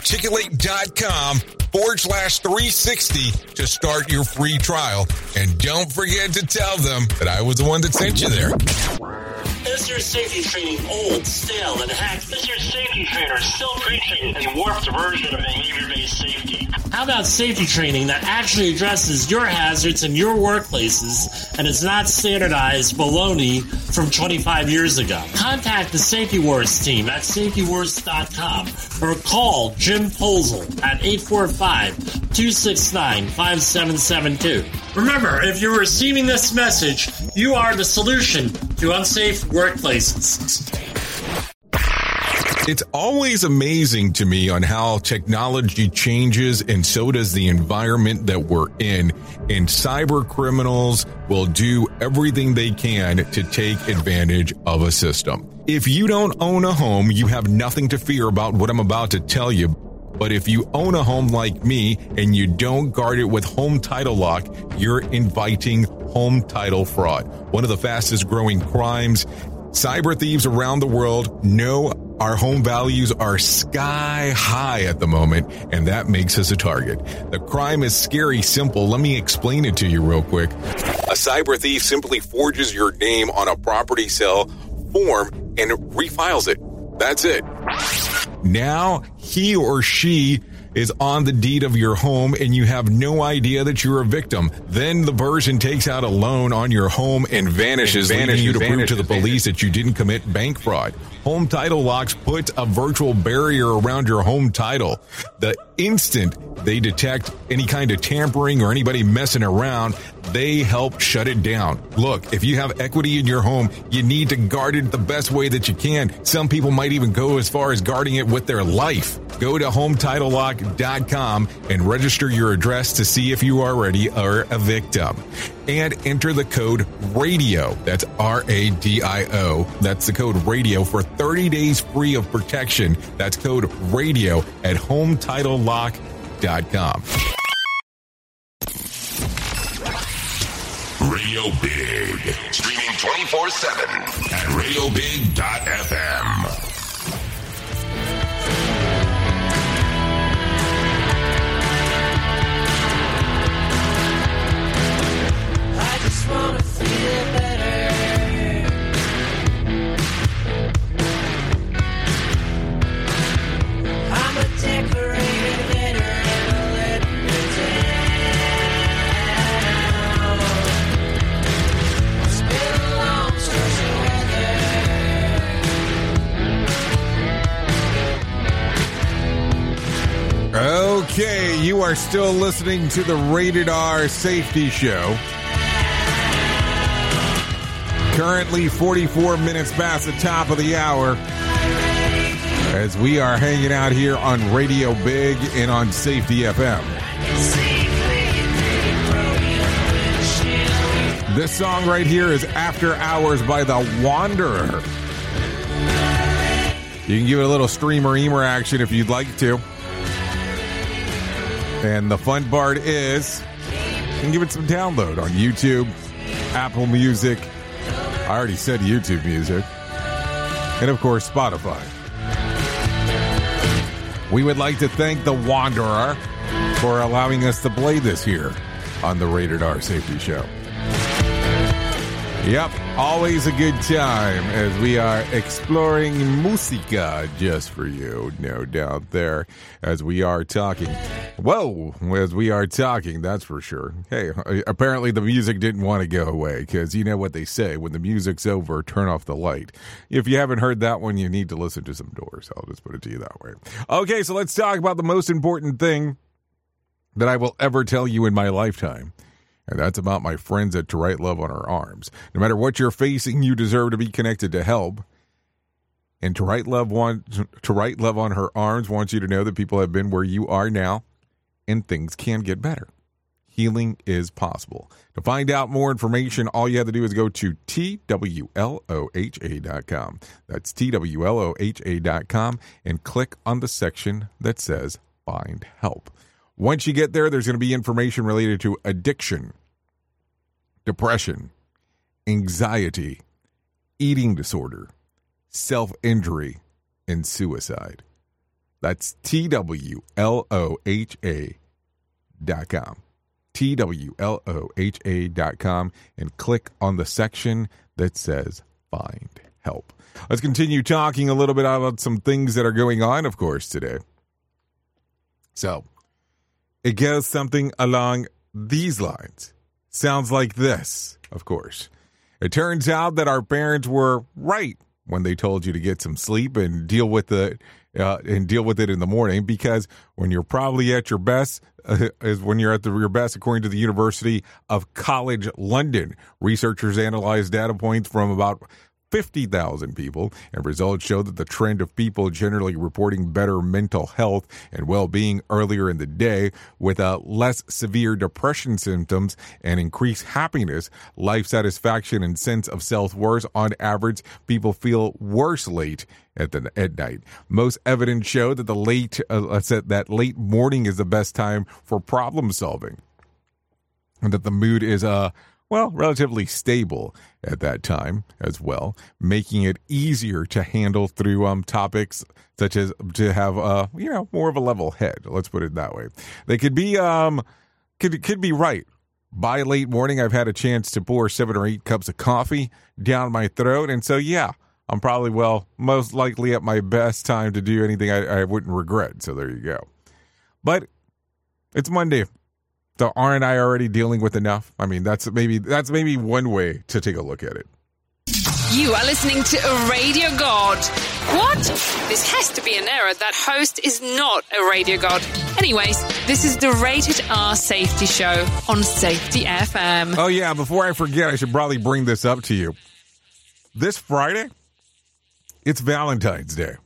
articulate.com/360 to start your free trial. And don't forget to tell them that I was the one that sent you there. Is your safety training old, stale, and hacked? Is your safety trainer still preaching a warped version of behavior-based safety? How about safety training that actually addresses your hazards in your workplaces and is not standardized baloney from 25 years ago? Contact the Safety Wars team at safetywars.com or call Jim Posel at 845-269-5772. Remember, if you're receiving this message, you are the solution to unsafe workplaces. It's always amazing to me on how technology changes, and so does the environment that we're in. And cyber criminals will do everything they can to take advantage of a system. If you don't own a home, you have nothing to fear about what I'm about to tell you. But if you own a home like me and you don't guard it with Home Title Lock, you're inviting home title fraud. One of the fastest growing crimes. Cyber thieves around the world know our home values are sky high at the moment, and that makes us a target. The crime is scary simple. Let me explain it to you real quick. A cyber thief simply forges your name on a property sale form and refiles it. That's it. Now he or she is on the deed of your home and you have no idea that you're a victim. Then the person takes out a loan on your home and vanishes, leaving you to prove to the police that you didn't commit bank fraud. Home Title Locks puts a virtual barrier around your home title. The instant they detect any kind of tampering or anybody messing around, they help shut it down. Look, if you have equity in your home, you need to guard it the best way that you can. Some people might even go as far as guarding it with their life. Go to HometitleLock.com and register your address to see if you already are a victim. And enter the code RADIO. That's RADIO. That's the code RADIO for 30 days free of protection. That's code RADIO at HometitleLock.com. Radio Big. Streaming 24/7 at RadioBig.fm. I just wanna feel better. I'm a decorated hitter and I let me down. It's been a long stretch of weather. Okay, you are still listening to the Rated R Safety Show. Currently 44 minutes past the top of the hour as we are hanging out here on Radio Big and on Safety FM. This song right here is After Hours by The Wanderer. You can give it a little streamer-eamer action if you'd like to. And the fun part is you can give it some download on YouTube, Apple Music. I already said YouTube Music. And, of course, Spotify. We would like to thank The Wanderer for allowing us to play this here on the Rated R Safety Show. Yep, always a good time as we are exploring musica just for you, no doubt there, as we are talking. Whoa, as we are talking, that's for sure. Hey, apparently the music didn't want to go away because you know what they say, when the music's over, turn off the light. If you haven't heard that one, you need to listen to some Doors. I'll just put it to you that way. Okay, so let's talk about the most important thing that I will ever tell you in my lifetime. And that's about my friends at To Write Love on Her Arms. No matter what you're facing, you deserve to be connected to help. And To Write Love on Her Arms wants you to know that people have been where you are now, and things can get better. Healing is possible. To find out more information, all you have to do is go to TWLOHA.com. That's TWLOHA.com and click on the section that says Find Help. Once you get there, there's going to be information related to addiction, depression, anxiety, eating disorder, self-injury, and suicide. That's TWLOHA.com. TWLOHA.com and click on the section that says Find Help. Let's continue talking a little bit about some things that are going on, of course, today. So, it goes something along these lines. Sounds like this, of course. It turns out that our parents were right when they told you to get some sleep and deal with it in the morning, because when you're probably at your best is when you're at your best, according to the University of College London. Researchers analyzed data points from about 50,000 people, and results show that the trend of people generally reporting better mental health and well-being earlier in the day with less severe depression symptoms and increased happiness, life satisfaction, and sense of self-worth. On average, people feel worse late at night. Most evidence show that that late morning is the best time for problem solving, and that the mood is relatively stable at that time as well, making it easier to handle through topics such as to have more of a level head. Let's put it that way. They could be could be right. By late morning, I've had a chance to pour 7 or 8 cups of coffee down my throat, and so I'm probably most likely at my best time to do anything I wouldn't regret. So there you go. But it's Monday. So aren't I already dealing with enough? I mean, that's maybe one way to take a look at it. You are listening to a radio god. What? This has to be an error. That host is not a radio god. Anyways, this is the Rated R Safety Show on Safety FM. Oh yeah, before I forget, I should probably bring this up to you. This Friday, it's Valentine's Day.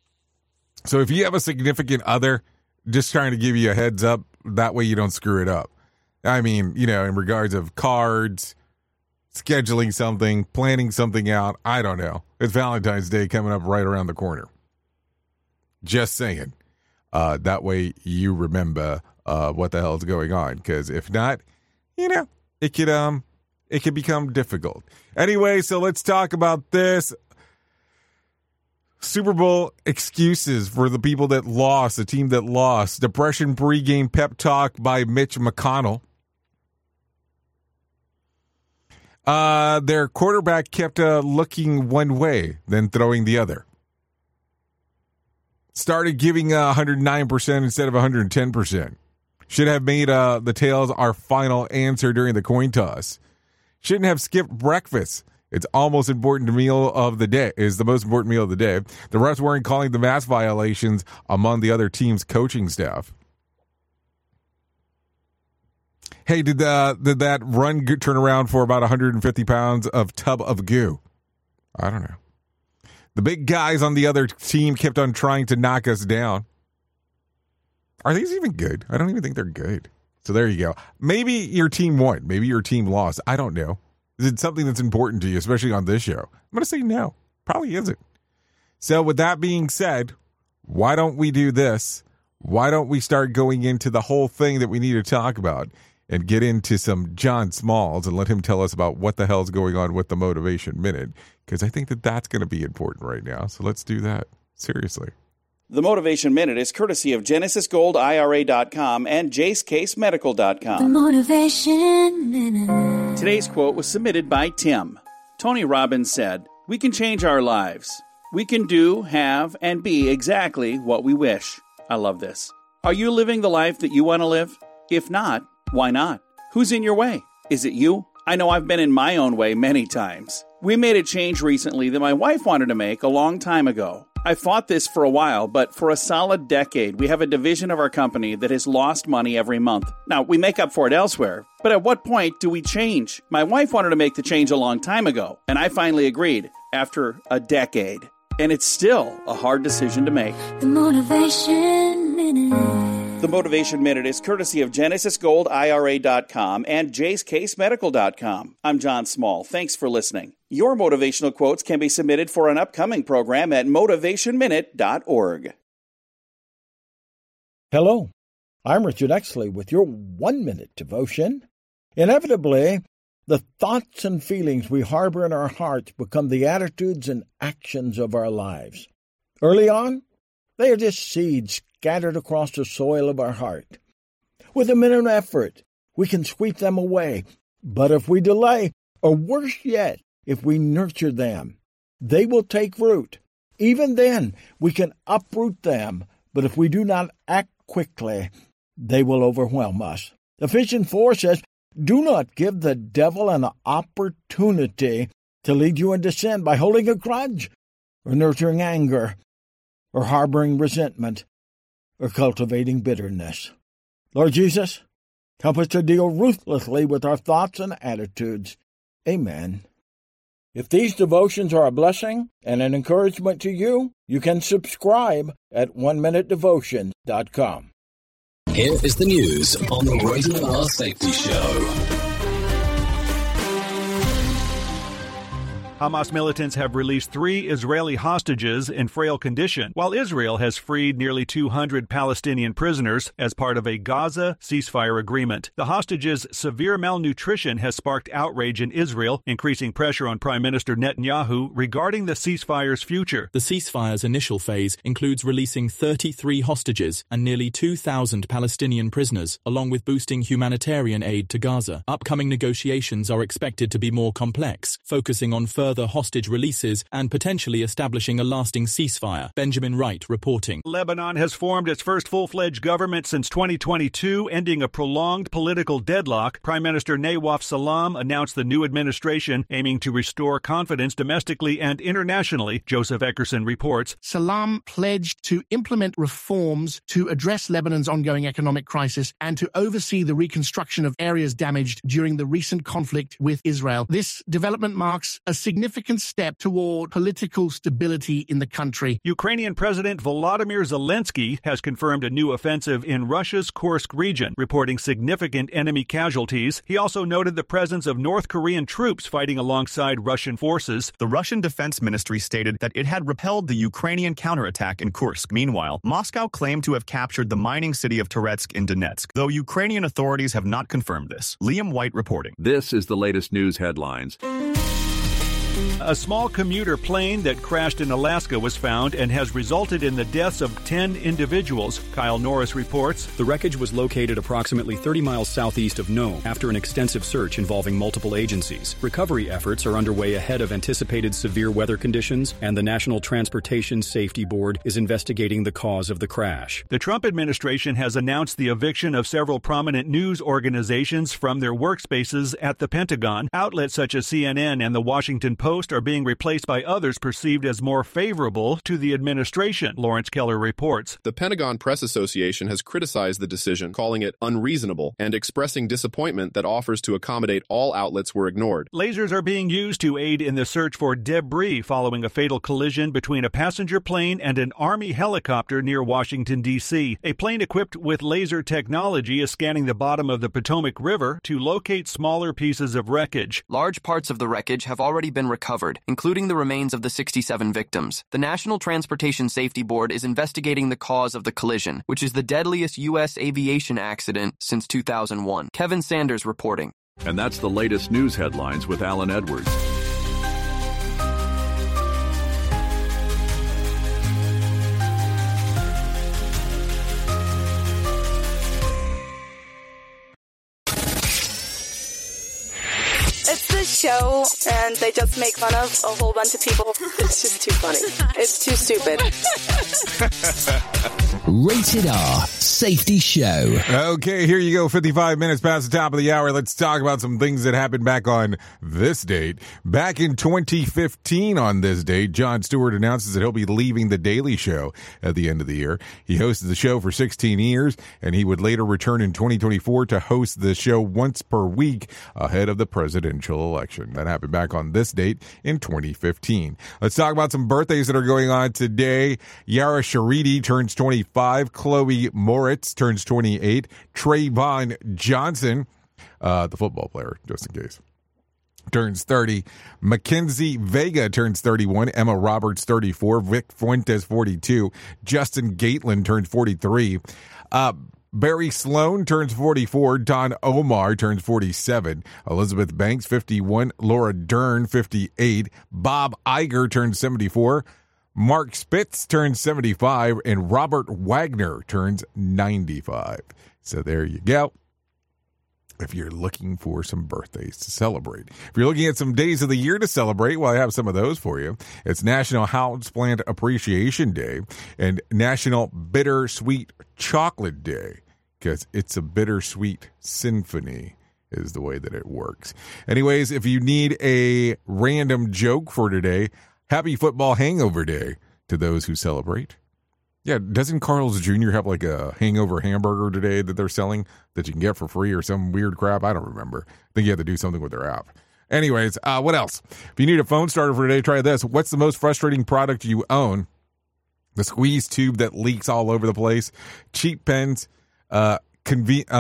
So if you have a significant other, just trying to give you a heads up, that way you don't screw it up. I mean, in regards of cards, scheduling something, planning something out, I don't know. It's Valentine's Day coming up right around the corner. Just saying. That way you remember what the hell is going on. Because if not, it could become difficult. Anyway, so let's talk about this. Super Bowl excuses for the people that lost, the team that lost. Depression pregame pep talk by Mitch McConnell. Their quarterback kept looking one way, then throwing the other. Started giving 109% instead of 110%. Should have made the tails our final answer during the coin toss. Shouldn't have skipped breakfast. It's almost important meal of the day. Is the most important meal of the day. The refs weren't calling the mass violations among the other team's coaching staff. Hey, did that run turn around for about 150 pounds of tub of goo? I don't know. The big guys on the other team kept on trying to knock us down. Are these even good? I don't even think they're good. So there you go. Maybe your team won. Maybe your team lost. I don't know. Is it something that's important to you, especially on this show? I'm going to say no. Probably isn't. So with that being said, why don't we do this? Why don't we start going into the whole thing that we need to talk about and get into some John Smalls and let him tell us about what the hell's going on with the Motivation Minute? Because I think that that's going to be important right now. So let's do that. Seriously. The Motivation Minute is courtesy of GenesisGoldIRA.com and JaceCaseMedical.com. The Motivation Minute. Today's quote was submitted by Tim. Tony Robbins said, "We can change our lives. We can do, have, and be exactly what we wish." I love this. Are you living the life that you want to live? If not, why not? Who's in your way? Is it you? I know I've been in my own way many times. We made a change recently that my wife wanted to make a long time ago. I fought this for a while, but for a solid decade, we have a division of our company that has lost money every month. Now, we make up for it elsewhere, but at what point do we change? My wife wanted to make the change a long time ago, and I finally agreed after a decade. And it's still a hard decision to make. The Motivation Minute. The Motivation Minute is courtesy of GenesisGoldIRA.com and JaceCaseMedical.com. I'm John Small. Thanks for listening. Your motivational quotes can be submitted for an upcoming program at motivationminute.org. Hello, I'm Richard Exley with your 1-minute devotion. Inevitably, the thoughts and feelings we harbor in our hearts become the attitudes and actions of our lives. Early on, they are just seeds scattered across the soil of our heart. With a minute effort, we can sweep them away. But if we delay, or worse yet, if we nurture them, they will take root. Even then, we can uproot them. But if we do not act quickly, they will overwhelm us. Ephesians 4 says, "Do not give the devil an opportunity to lead you into sin by holding a grudge, or nurturing anger, or harboring resentment, or cultivating bitterness." Lord Jesus, help us to deal ruthlessly with our thoughts and attitudes. Amen. If these devotions are a blessing and an encouragement to you, you can subscribe at OneMinuteDevotion.com. Here is the news on the Radio R Safety Show. Hamas militants have released 3 Israeli hostages in frail condition, while Israel has freed nearly 200 Palestinian prisoners as part of a Gaza ceasefire agreement. The hostages' severe malnutrition has sparked outrage in Israel, increasing pressure on Prime Minister Netanyahu regarding the ceasefire's future. The ceasefire's initial phase includes releasing 33 hostages and nearly 2,000 Palestinian prisoners, along with boosting humanitarian aid to Gaza. Upcoming negotiations are expected to be more complex, focusing on further hostage releases and potentially establishing a lasting ceasefire. Benjamin Wright reporting. Lebanon has formed its first full-fledged government since 2022, ending a prolonged political deadlock. Prime Minister Nawaf Salam announced the new administration aiming to restore confidence domestically and internationally. Joseph Eckerson reports. Salam pledged to implement reforms to address Lebanon's ongoing economic crisis and to oversee the reconstruction of areas damaged during the recent conflict with Israel. This development marks a significant step toward political stability in the country. Ukrainian President Volodymyr Zelensky has confirmed a new offensive in Russia's Kursk region, reporting significant enemy casualties. He also noted the presence of North Korean troops fighting alongside Russian forces. The Russian Defense Ministry stated that it had repelled the Ukrainian counterattack in Kursk. Meanwhile, Moscow claimed to have captured the mining city of Toretsk in Donetsk, though Ukrainian authorities have not confirmed this. Liam White reporting. This is the latest news headlines. A small commuter plane that crashed in Alaska was found and has resulted in the deaths of 10 individuals. Kyle Norris reports. The wreckage was located approximately 30 miles southeast of Nome after an extensive search involving multiple agencies. Recovery efforts are underway ahead of anticipated severe weather conditions, and the National Transportation Safety Board is investigating the cause of the crash. The Trump administration has announced the eviction of several prominent news organizations from their workspaces at the Pentagon. Outlets such as CNN and the Washington Post are being replaced by others perceived as more favorable to the administration, Lawrence Keller reports. The Pentagon Press Association has criticized the decision, calling it unreasonable and expressing disappointment that offers to accommodate all outlets were ignored. Lasers are being used to aid in the search for debris following a fatal collision between a passenger plane and an Army helicopter near Washington, D.C. A plane equipped with laser technology is scanning the bottom of the Potomac River to locate smaller pieces of wreckage. Large parts of the wreckage have already been recovered, including the remains of the 67 victims. The National Transportation Safety Board is investigating the cause of the collision, which is the deadliest U.S. aviation accident since 2001. Kevin Sanders reporting. And that's the latest news headlines with Alan Edwards. Show, and they just make fun of a whole bunch of people. It's just too funny. It's too stupid. Rated R Safety Show. Okay, here you go. 55 minutes past the top of the hour. Let's talk about some things that happened back on this date. Back in 2015 on this date, Jon Stewart announces that he'll be leaving The Daily Show at the end of the year. He hosted the show for 16 years, and he would later return in 2024 to host the show once per week ahead of the presidential election. That happened back on this date in 2015. Let's talk about some birthdays that are going on today. Yara Shahidi turns 25. Chloe Moritz turns 28. Trayvon Johnson, the football player, just in case, turns 30. Mackenzie Vega turns 31. Emma Roberts, 34. Vic Fuentes, 42. Justin Gatlin turns 43. Barry Sloan turns 44. Don Omar turns 47. Elizabeth Banks, 51. Laura Dern, 58. Bob Iger turns 74. Mark Spitz turns 75. And Robert Wagner turns 95. So there you go. If you're looking for some birthdays to celebrate. If you're looking at some days of the year to celebrate, well, I have some of those for you. It's National Houseplant Appreciation Day and National Bittersweet Chocolate Day, because it's a bittersweet symphony is the way that it works. Anyways, if you need a random joke for today, happy Football Hangover Day to those who celebrate. Yeah, doesn't Carl's Jr. have like a hangover hamburger today that they're selling that you can get for free or some weird crap? I don't remember. I think you have to do something with their app. Anyways, what else? If you need a phone starter for today, try this. What's the most frustrating product you own? The squeeze tube that leaks all over the place, cheap pens, convenient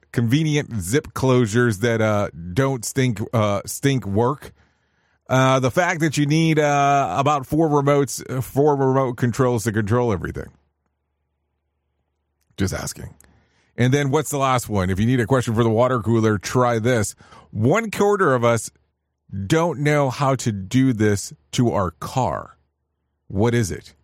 zip closures that don't stink work. The fact that you need about four remote controls to control everything. Just asking. And then what's the last one? If you need a question for the water cooler, try this. 1/4 of us don't know how to do this to our car. What is it?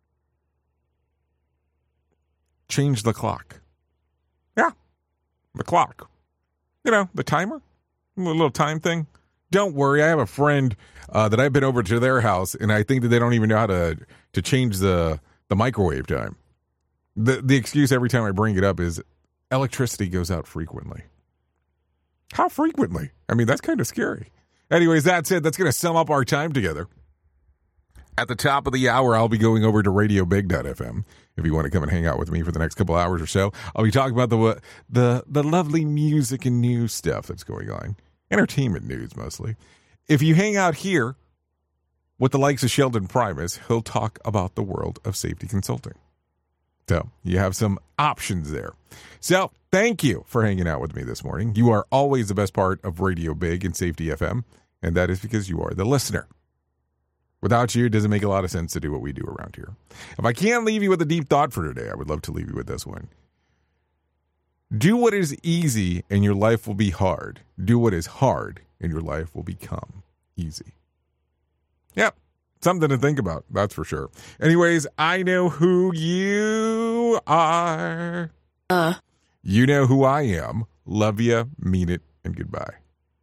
Change the clock. Yeah, the clock. You know, the timer, a little time thing. Don't worry, I have a friend that I've been over to their house, and I think that they don't even know how to change the microwave time. The excuse every time I bring it up is electricity goes out frequently. How frequently? I mean, that's kind of scary. Anyways, that's it. That's going to sum up our time together. At the top of the hour, I'll be going over to RadioBig.fm if you want to come and hang out with me for the next couple hours or so. I'll be talking about the lovely music and news stuff that's going on. Entertainment news, mostly. If you hang out here with the likes of Sheldon Primus, he'll talk about the world of safety consulting. So you have some options there. So thank you for hanging out with me this morning. You are always the best part of Radio Big and Safety FM, and that is because you are the listener. Without you, it doesn't make a lot of sense to do what we do around here. If I can't leave you with a deep thought for today, I would love to leave you with this one. Do what is easy and your life will be hard. Do what is hard and your life will become easy. Yep. Something to think about, that's for sure. Anyways, I know who you are. You know who I am. Love ya, mean it, and goodbye.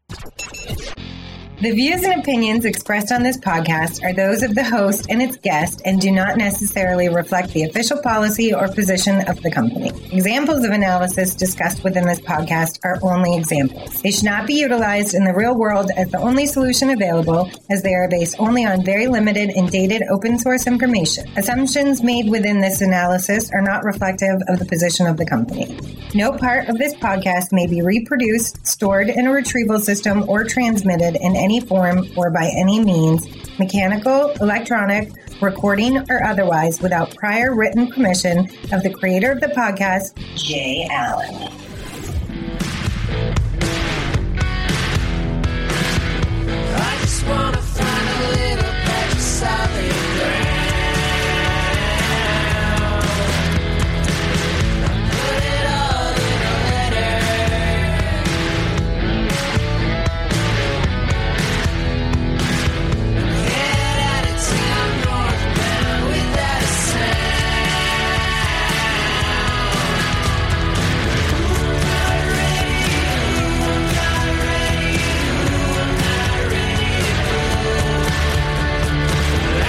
The views and opinions expressed on this podcast are those of the host and its guest and do not necessarily reflect the official policy or position of the company. Examples of analysis discussed within this podcast are only examples. They should not be utilized in the real world as the only solution available, as they are based only on very limited and dated open source information. Assumptions made within this analysis are not reflective of the position of the company. No part of this podcast may be reproduced, stored in a retrieval system, or transmitted in any form or by any means, mechanical, electronic, recording, or otherwise, without prior written permission of the creator of the podcast, Jay Allen. I just wanna